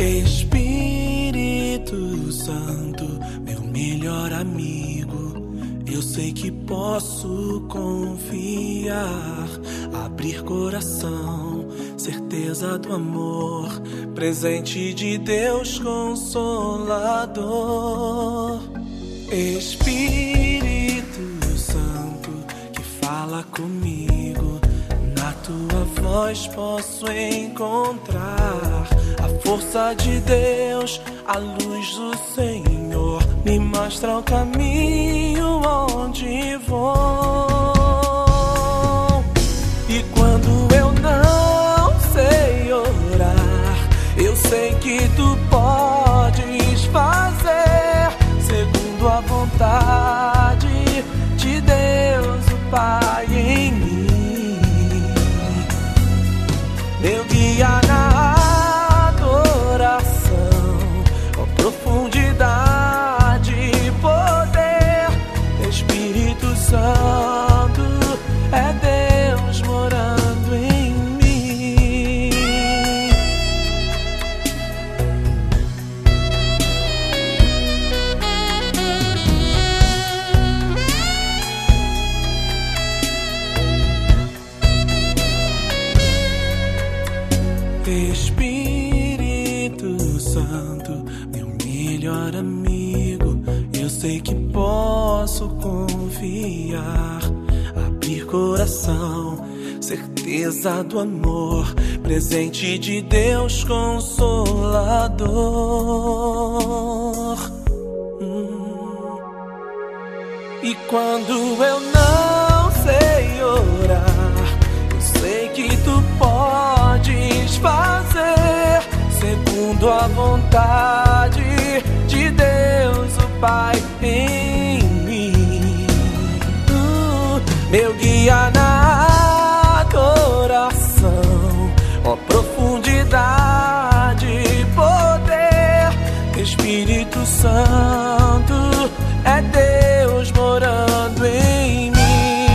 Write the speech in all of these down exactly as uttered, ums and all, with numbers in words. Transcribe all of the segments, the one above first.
Espírito Santo, meu melhor amigo, eu sei que posso confiar, abrir coração, certeza do amor, presente de Deus Consolador. Espírito Santo, que fala comigo, na tua voz posso encontrar a força de Deus, a luz do Senhor, me mostra o caminho onde vou. E quando eu não sei orar, eu sei que tu podes fazer segundo a vontade de Deus, o Pai em mim. Meu guia na adoração, ó profundidade e poder. Espírito Santo, é Deus morando em mim. Espírito Santo, meu melhor amigo, eu sei que posso confiar, abrir coração, certeza do amor, presente de Deus Consolador. Hum. E quando eu não sei orar, eu sei que tu podes fazer segundo a vontade de Deus, o Pai em mim. Uh, meu guia na adoração, ó profundidade e poder. Espírito Santo, é Deus morando em mim.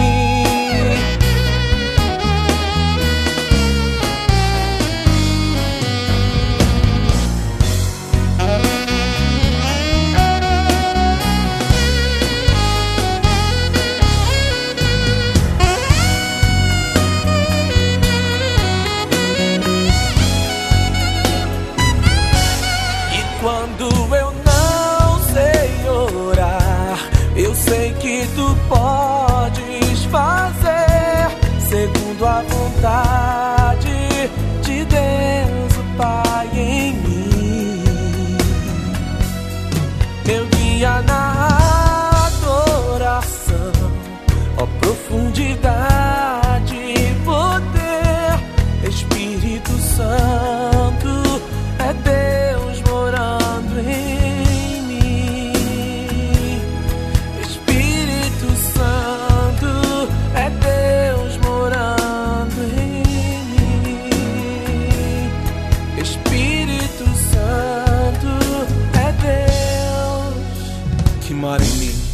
Quando eu não sei orar, eu sei que tu podes fazer segundo a vontade de Deus, o Pai em mim. Meu guia na adoração, ó profundidade e poder. Espírito Santo, é Deus morando em mim. Espírito Santo, é Deus morando em mim. Espírito Santo, é Deus que mora em mim.